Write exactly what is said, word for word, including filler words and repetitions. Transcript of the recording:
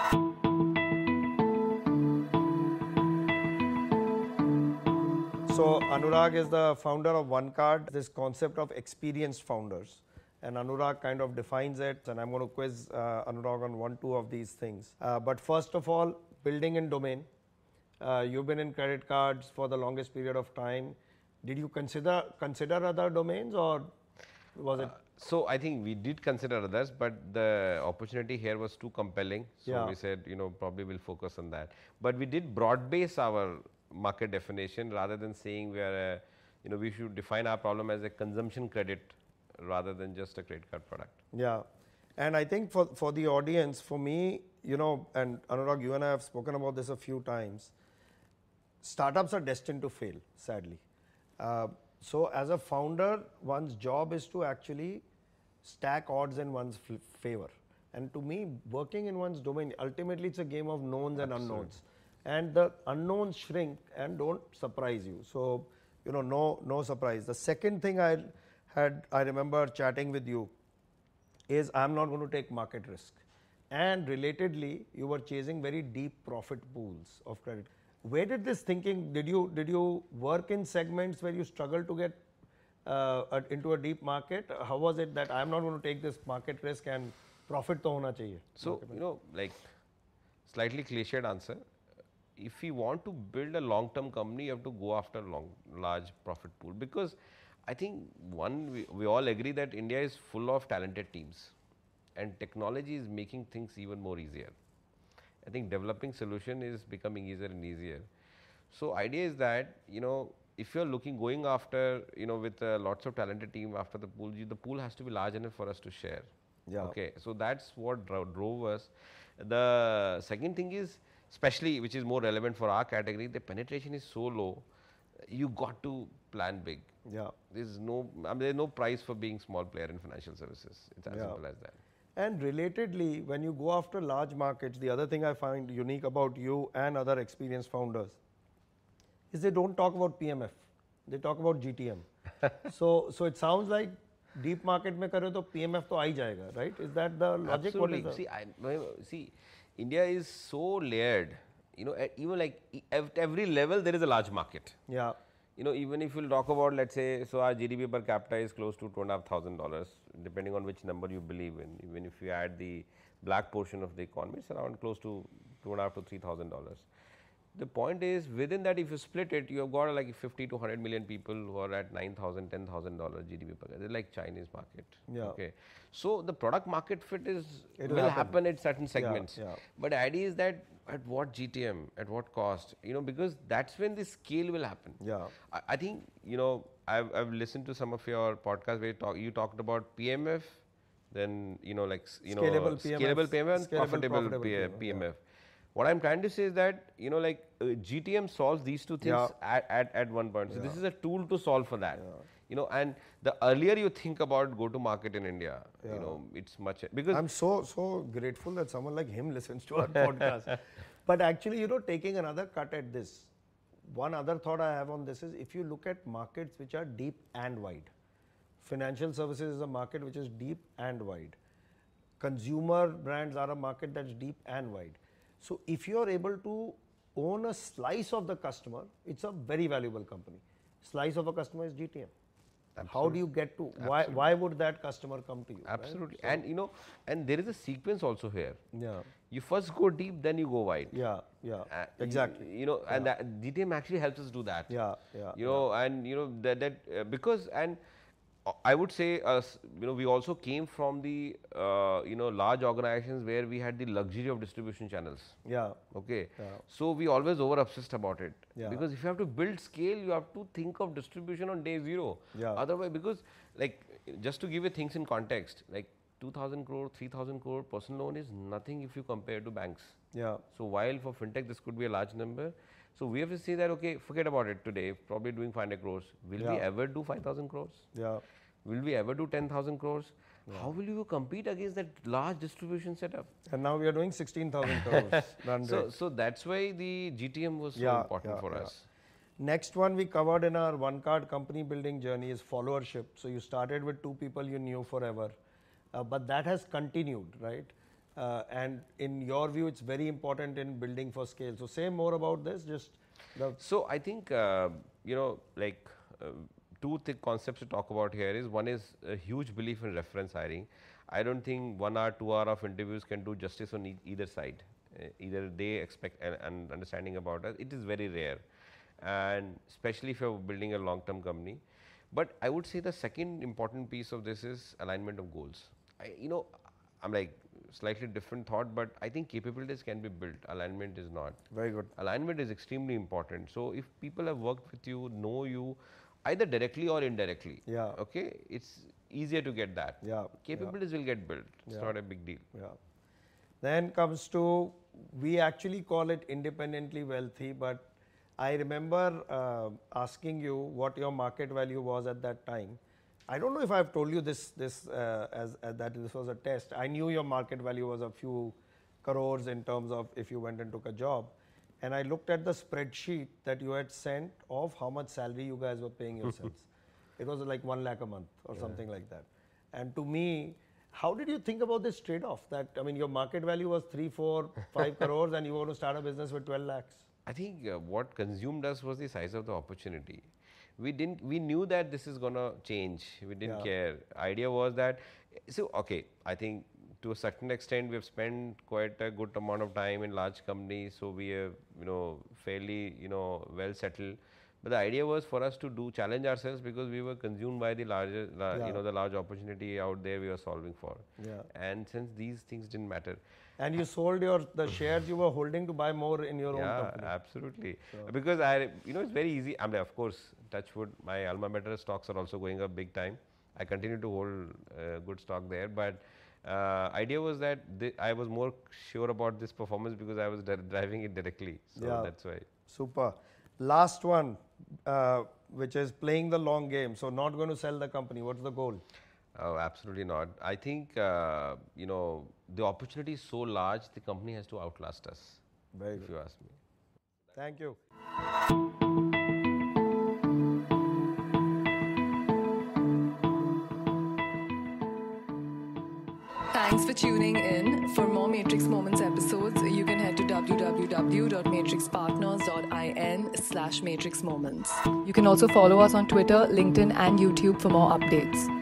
So Anurag is the founder of OneCard, this concept of experienced founders. And Anurag kind of defines it, and I'm going to quiz uh, Anurag on one, two of these things. Uh, but first of all, building in domain. Uh, you've been in credit cards for the longest period of time. Did you consider consider other domains, or was it? Uh, so I think we did consider others, but the opportunity here was too compelling. So Yeah. we said, you know, probably we'll focus on that. But we did broad base our market definition rather than saying we are, a, you know, we should define our problem as a consumption credit rather than just a credit card product. Yeah. And I think for, for the audience, for me, you know, and Anurag, you and I have spoken about this a few times, startups are destined to fail, sadly. Uh, so as a founder, one's job is to actually stack odds in one's f- favor. And to me, working in one's domain, ultimately it's a game of knowns and Absolutely. unknowns. And the unknowns shrink and don't surprise you. So, you know, no, no surprise. The second thing I had, I remember chatting with you, is I'm not going to take market risk. And relatedly, you were chasing very deep profit pools of credit. Where did this thinking, did you did you work in segments where you struggled to get uh, a, into a deep market? How was it that I'm not going to take this market risk and profit to hona chahiye? So, you know, like slightly cliched answer. If you want to build a long-term company, you have to go after long, large profit pool, because I think one, we, we all agree that India is full of talented teams and technology is making things even more easier. I think developing solution is becoming easier and easier. So idea is that, you know, if you're looking, going after, you know, with uh, lots of talented team after the pool, you, the pool has to be large enough for us to share. Yeah. Okay. So that's what dro drove us. The second thing is, especially which is more relevant for our category, the penetration is so low, you got to plan big. Yeah. There's no, I mean, there's no price for being small player in financial services. It's as Yeah. simple as that. And relatedly, when you go after large markets, the other thing I find unique about you and other experienced founders is they don't talk about P M F. They talk about G T M. so, so it sounds like deep market mein kare to P M F to aa hi jayega, right? Is that the logic? Absolutely. What is See, I, see, India is so layered. You know, at even like at every level there is a large market. Yeah. You know, even if you'll talk about, let's say, so our G D P per capita is close to two and a half thousand dollars, depending on which number you believe in. Even if you add the black portion of the economy, it's around close to two and a half to three thousand dollars. The point is, within that, if you split it, you have got like fifty to one hundred million people who are at nine thousand, ten thousand dollars G D P per capita. They're like Chinese market. Yeah. Okay. So the product market fit is It'll will happen. happen at certain segments. Yeah, yeah. But the idea is that at what G T M, at what cost, you know, because that's when the scale will happen. Yeah. I, I think, you know, I've, I've listened to some of your podcasts where you, talk, you talked about P M F, then, you know, like, you Scalable know, P M F, scalable P M F and scalable, profitable profitable P- P M F, P M F. yeah. What I'm trying to say is that, you know, like uh, G T M solves these two things Yeah. at, at, at one point. So Yeah. this is a tool to solve for that. You know, and the earlier you think about go to market in India, Yeah. you know, it's much, because I'm so, so grateful that someone like him listens to our podcast. But actually, you know, taking another cut at this, one other thought I have on this is if you look at markets which are deep and wide, financial services is a market which is deep and wide. Consumer brands are a market that's deep and wide. So if you are able to own a slice of the customer, it's a very valuable company. Slice of a customer is G T M. How do you get to, why, why would that customer come to you? right? absolutely. And, you know, and there is a sequence also here. Yeah, You first go deep, then you go wide. yeah, yeah, Uh, exactly. You, you know, and that G T M actually helps us do that. Yeah, yeah. You know, and you know that that uh, because and uh, I would say, uh, you know, we also came from the uh, you know large organizations where we had the luxury of distribution channels. Yeah, Okay, Yeah. so we always over obsessed about it. Yeah. Because if you have to build scale, you have to think of distribution on day zero. Yeah. Otherwise, because like just to give you things in context, like two thousand crore, three thousand crore personal loan is nothing if you compare to banks. yeah, So while for fintech this could be a large number, so we have to say that okay, forget about it today. Probably doing five hundred crores. Will we Yeah. ever do five thousand crores? yeah, Will we ever do ten thousand crores? How will you compete against that large distribution setup? and now we are doing sixteen thousand crores run So, rate. so that's why the G T M was so Yeah, important yeah, for yeah. us. Next one we covered in our one card company building journey is followership. So you started with two people you knew forever, uh, but that has continued, right? Uh, and in your view, it's very important in building for scale. So say more about this. Just the so I think uh, you know, like uh, two th concepts to talk about here is one is a huge belief in reference hiring. I don't think one hour, two hour of interviews can do justice on e either side. Uh, either they expect an, an understanding about us. It is very rare, and especially if you're building a long-term company. But I would say the second important piece of this is alignment of goals. I, you know, I'm like slightly different thought, but I think capabilities can be built. Alignment is not. very good. Alignment is extremely important. So if people have worked with you, know you, either directly or indirectly, Yeah. okay, it's easier to get that. Yeah. Capabilities will get built. It's Yeah. not a big deal. Yeah. Then comes to, we actually call it independently wealthy, but I remember uh, asking you what your market value was at that time. I don't know if I've told you this, this uh, as, as that this was a test. I knew your market value was a few crores in terms of if you went and took a job. And I looked at the spreadsheet that you had sent of how much salary you guys were paying yourselves. It was like one lakh a month or yeah. something like that. And to me, how did you think about this trade-off? That, I mean, your market value was three, four, five crores and you want to start a business with twelve lakhs. I think uh, what consumed us was the size of the opportunity. We didn't, we knew that this is going to change. We didn't yeah. care. Idea was that, so, okay, I think to a certain extent, we have spent quite a good amount of time in large companies. So we are, you know, fairly, you know, well settled. But the idea was for us to do challenge ourselves because we were consumed by the larger, la yeah. you know, the large opportunity out there we were solving for. Yeah. And since these things didn't matter. And you sold your the shares you were holding to buy more in your yeah, own company. Yeah, absolutely. So. Because I, you know, it's very easy. I mean, of course, touch wood, my alma mater stocks are also going up big time. I continue to hold uh, good stock there, but uh, idea was that I was more sure about this performance because I was driving it directly. So yeah. that's why. Super. Last one, uh, which is playing the long game. So not going to sell the company. What's the goal? Oh, absolutely not. I think, uh, you know, the opportunity is so large, the company has to outlast us. Very if good. you ask me. Thank you. Thanks for tuning in. For more Matrix Moments episodes, you can head to w w w dot matrix partners dot in slash matrix moments. You can also follow us on Twitter, LinkedIn, and YouTube for more updates.